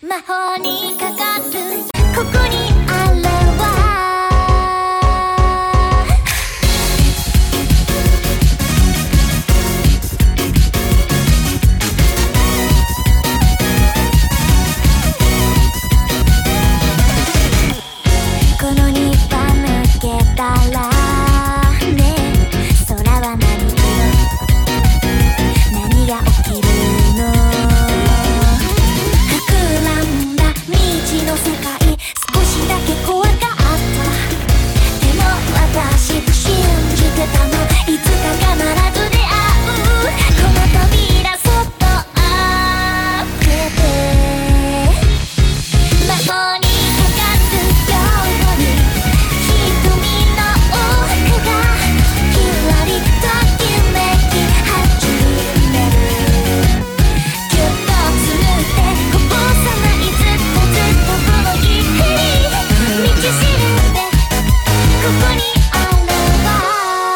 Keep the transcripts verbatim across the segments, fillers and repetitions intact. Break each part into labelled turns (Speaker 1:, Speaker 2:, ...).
Speaker 1: 魔法にかかるここにあれはこのにば抜けたらね空は何色何が起きるの膨らんだ未知の世界少しだけ怖かったでも私信じてたのいつか必ず出会うこの扉そっと開けて魔法にかかるように瞳の奥がキラリときめき始めるぎゅっとつむってこぼさないずっとずっとこの日に道しるべここにあれば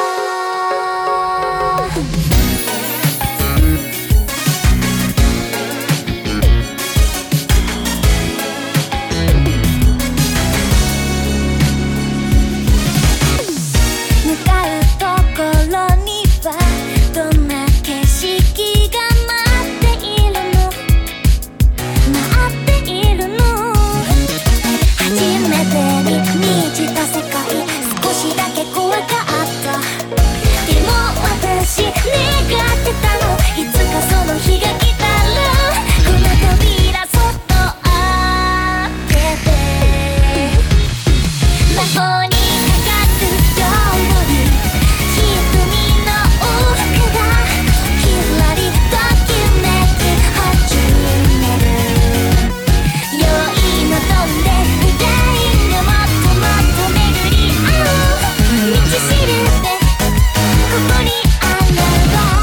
Speaker 1: 向かうところにはどんな景色が待っているの待っているの初めてに満ちた世界少しだけ怖かったでも私願ってたのいつかその日が来たらこの扉そっと開けて魔法にかかるように瞳の奥がキラリときめき始める良いの飛んで未来がもっともっと巡り合う道しるべここにあれば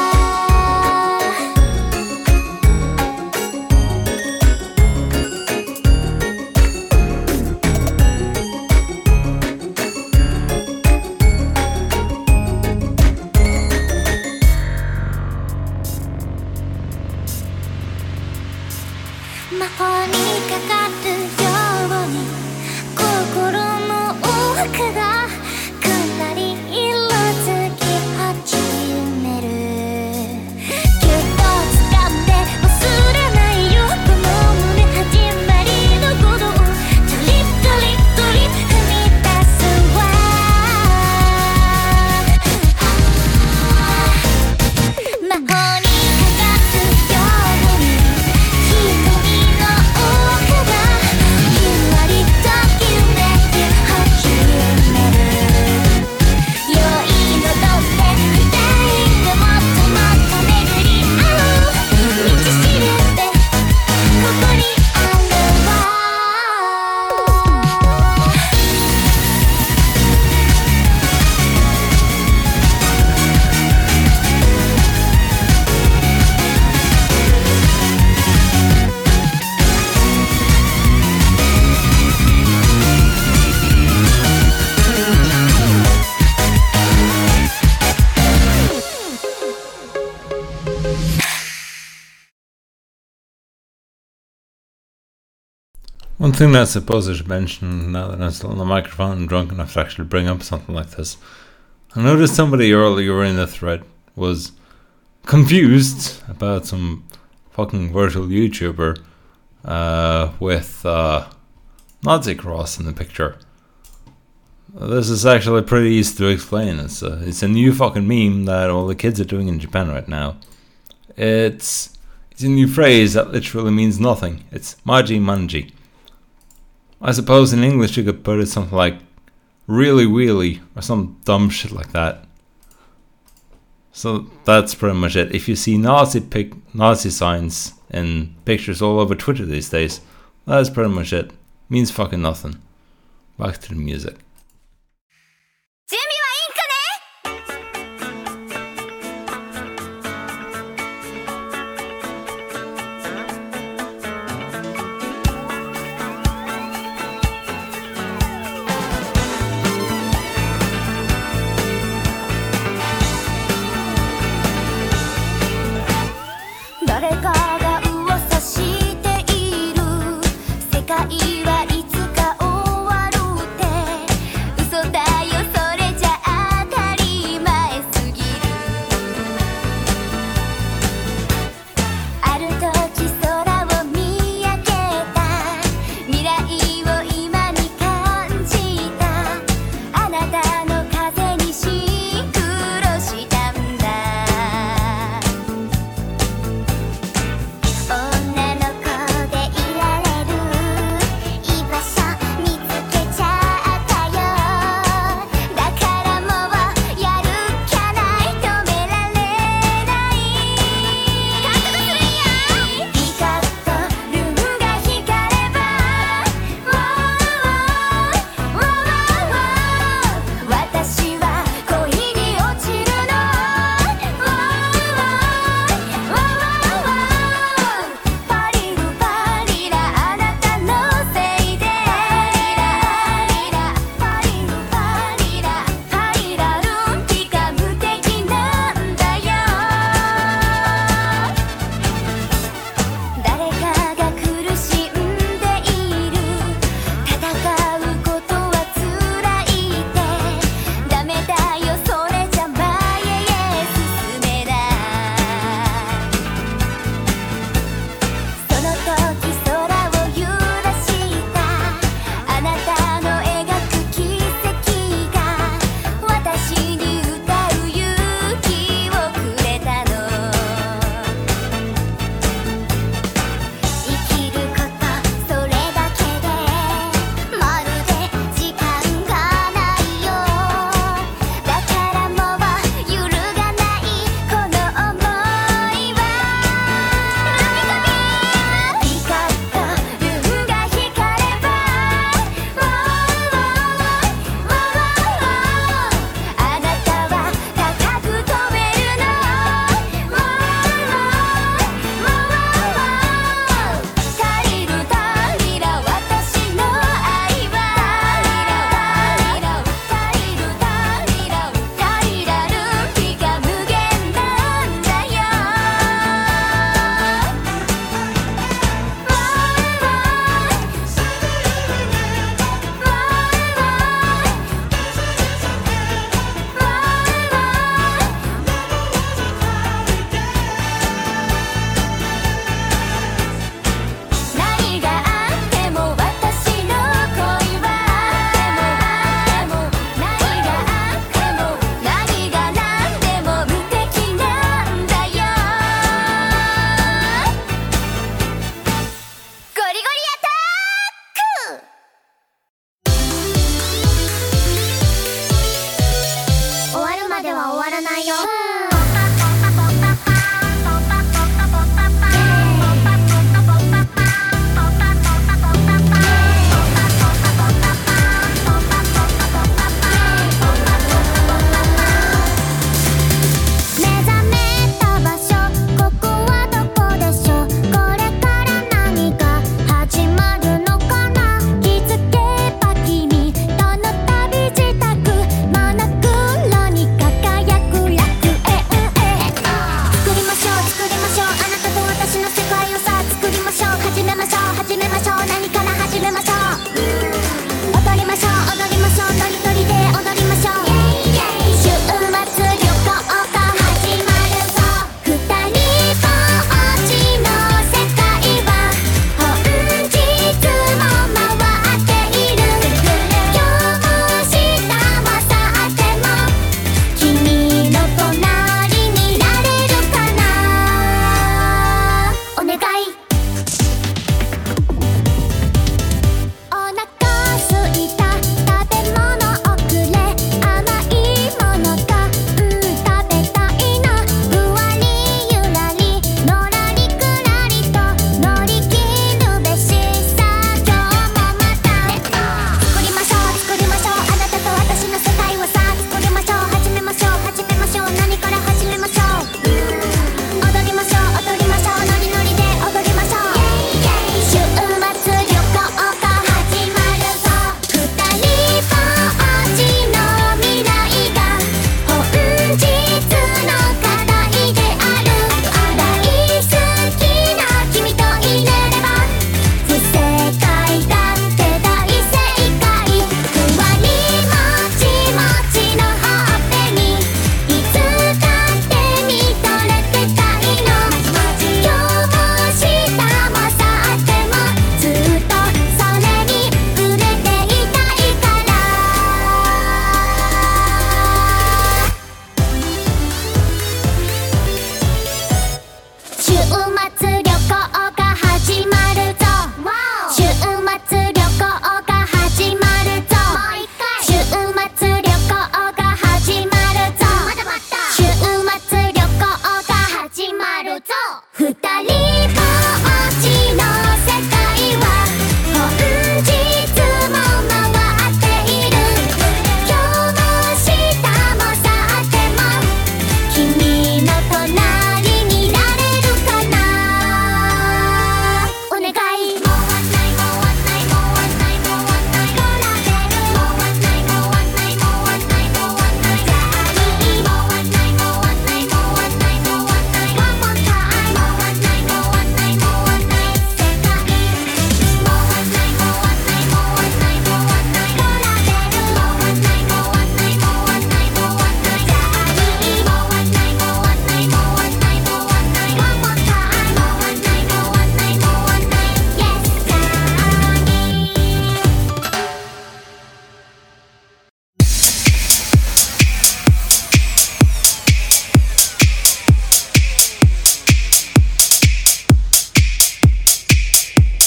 Speaker 1: 魔法にかかるように心の奥がかなり色づき始めるぎゅっと掴んで忘れないよこの胸始まりの鼓動トリットリットリ踏み出すわ魔法にかかるように瞳の奥がキラリときめき始める良いの飛んで未来がもっともっと巡り合う道しるべここにあれば
Speaker 2: One thing that I suppose I should mention now that I'm still on the microphone and drunk enough to actually bring up something like this. I noticed somebody earlier in the thread was confused about some fucking virtual YouTuber uh, with uh, Nazi cross in the picture. This is actually pretty easy to explain. It's a, it's a new fucking meme that all the kids are doing in Japan right now. It's, it's a new phrase that literally means nothing. It's Maji Manji. I suppose in English you could put it something like really wheelie or some dumb shit like that. So that's pretty much it. If you see Nazi pic- Nazi signs in pictures all over Twitter these days, that's pretty much it. Means fucking nothing. Back to the music.